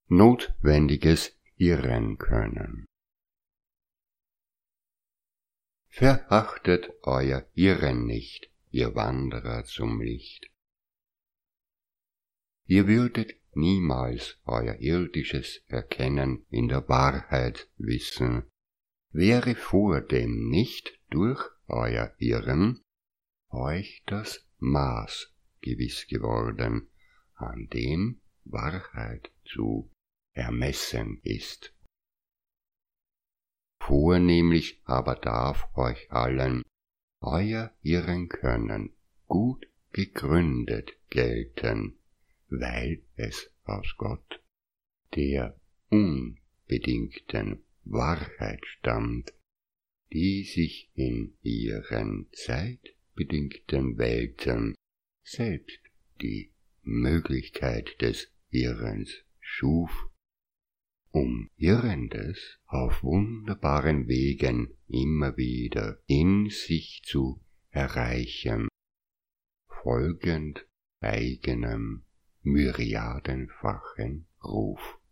Notwendiges irren können. Verachtet euer Irren nicht, ihr Wanderer zum Licht. Ihr würdet niemals euer irdisches Erkennen in der Wahrheit wissen, wäre vordem nicht durch euer Irren euch das Maß gewiss geworden, an dem Wahrheit zu ermessen ist. Vornehmlich aber darf euch allen euer Irren können gut gegründet gelten, weil es aus Gott, der unbedingten Wahrheit stammt, die sich in ihren zeitbedingten Welten selbst die Möglichkeit des Irrens schuf, um Irrendes auf wunderbaren Wegen immer wieder in sich zu erreichen, folgend eigenem myriadenfachen Ruf.